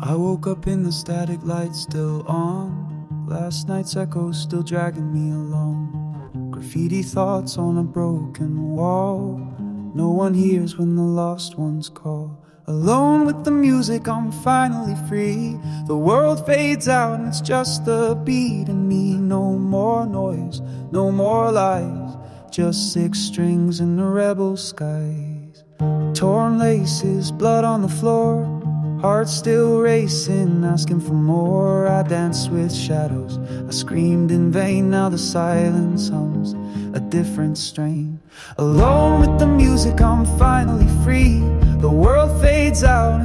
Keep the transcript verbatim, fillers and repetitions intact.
I woke up in the static light still on. Last night's echoes still dragging me along. Graffiti thoughts on a broken wall. No one hears when the lost ones call. Alone with the music, I'm finally free. The world fades out and it's just the beat in me. No more noise, no more lies, just six strings in the rebel skies. Torn laces, blood on the floor, heart still racing, asking for more. I danced with shadows, I screamed in vain. Now the silence hums a different strain. Alone with the music, I'm finally free. The world fades out,